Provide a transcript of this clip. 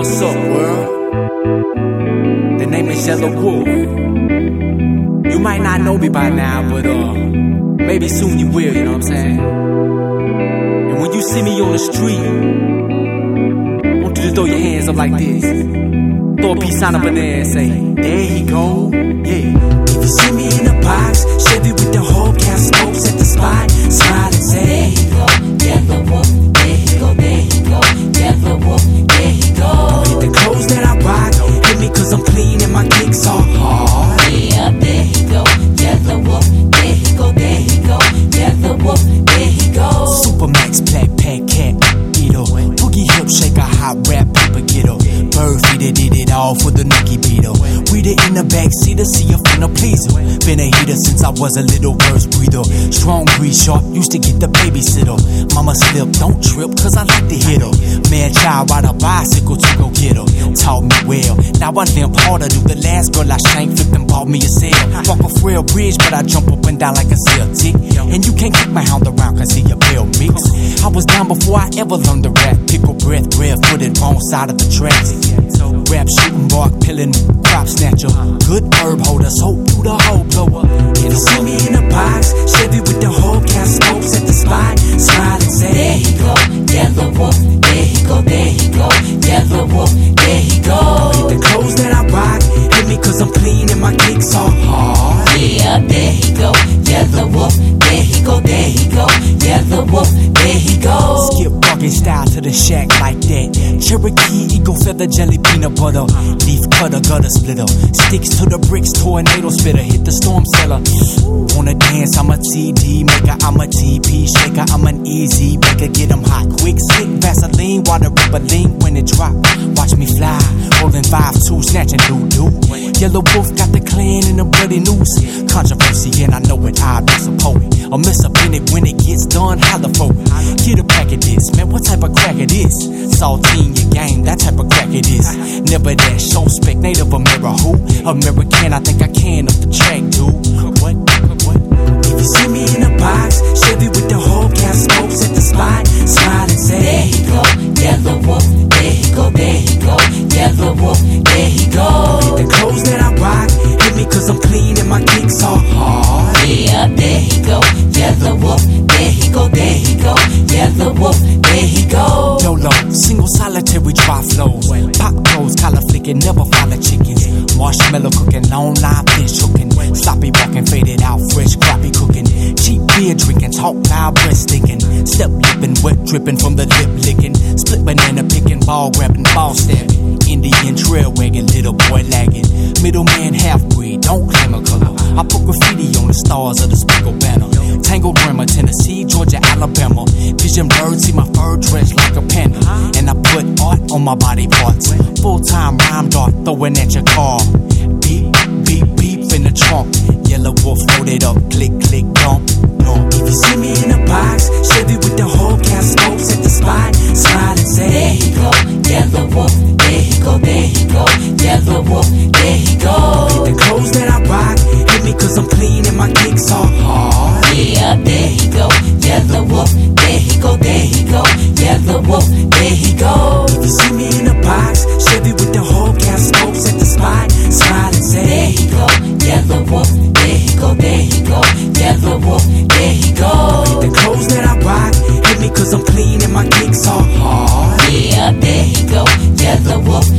What's up, world? The name is Yellow Wolf. You might not know me by now, but maybe soon you will, you know what I'm saying? And when you see me on the street, I want you to throw your hands up like this. Throw a peace sign up in there and say, there he go, yeah. If you see me in a box, Chevy with the whole can smokes at the spot, smile and say, there he go, Yellow Wolf, there he go, there he go, Yellow Wolf, there he go. Hit the clothes that I rock, hit me cause I'm clean and my kicks are hard. Yeah, there he go, Yellow Wolf, there he go, there he go, Yellow Wolf, there he go. Supermax, black pack, cat, Beetle, boogie hip shaker, hot rap, paper ghetto. Bird feeder did it all for the Nicky Beetle. Reader in the backseat to see a finna please her. Been a heater since I was a little verse breather. Strong breed sharp, used to get the babysitter. Mama slip, don't trip, cause I like to hit her. Man child ride a bicycle to go get her. Taught me well, now I limp harder. Do the last girl I shanked, flipped and bought me a cell. Walk a frail bridge, but I jump up and down like a Celtic. And you can't kick my hound around cause he a bell mix. I was down before I ever learned to rap. Pickle breath, barefooted, wrong side of the tracks. Rap, shooting, bark, pillin', crop snatcher. Good herb holder, so do the whole blower. If you see me in a box, Chevy with the whole can smokes at the spot, smile and say, there he go, Yellow Wolf, there he go, there he go, Yellow Wolf, there he go. Hit the clothes that I rock, hit me cause I'm clean and my kicks are hard. Yeah, there he go, Yellow Wolf, there he go, there he go, Yellow Wolf, there he go. Skip walking style to the shack like that. Cherokee, eagle feather, jelly, peanut butter. Leaf cutter, gutter splitter. Sticks to the bricks, tornado spitter. Hit the storm cellar. Wanna dance, I'm a TD maker, I'm a TP shaker, I'm an easy baker. Get 'em hot, quick, slick, Vaseline, water ripple when it drop. Watch me fly, rolling 5-2, snatching doo-doo. Yellow Wolf got the clan in the bloody noose. Controversy, and I know it, I miss a poet. I'll miss up in it when it gets done, holla for it. Get a pack of this, man, what type of crack it is? Saltine your game, that type of crack it is. Never that show spec, native American who? American, I think I can up the track, dude. What? If you see me in a box, Chevy with the whole can smokes at the spot, smile and say, there he go, Yellow Wolf, there he go, there he go, Yellow Wolf, there he go. Hit the clothes that I rock, hit me cause I'm clean and my kicks are hard. Yeah, there he go, Yellow Wolf, there he go, there he go, Yellow Wolf, there he go. YOLO, single solitary dry flows. Pop goes, collar flicking, never follow chickens. Marshmallow cooking, long line fish hooking. Sloppy walking, faded out, fresh crappie cooking. Cheap beer drinking, talk loud, breath stinking. Step lipping, wet dripping from the lip licking. Split banana picking, ball grabbing, ball stabbing. Indian trail wagging, little boy lagging. Middleman half-breed, don't claim a color. I put graffiti on the stars of the speckled banner. Tangled Rama, Tennessee, Georgia, Alabama. Vision birds, see my fur dressed like a panda. And I put art on my body parts. Full-time rhyme dart, throwing at your car. Beep, beep, beep in the trunk. Yellow Wolf loaded up, click, click, dump. If you see me in a box, Chevy with the whole can smokes at the spot, smile and say, there he go, Yellow Wolf, there he go, there he go, Yellow Wolf, there he go. Hit the clothes that I rock, hit me cause I'm clean and my kicks are hard. Yeah, there he go, Yellow Wolf, there he go, there he go, Yellow Wolf, there he go. If you see me in a box, Chevy with the whole can smokes at the spot, smile and say, there he go, Yellow Wolf, there he go, there he go, Yellow Wolf, there he go. Hit the clothes that I rock, hit me cause I'm clean and my kicks are hard. Yeah, there he go, Yellow Wolf,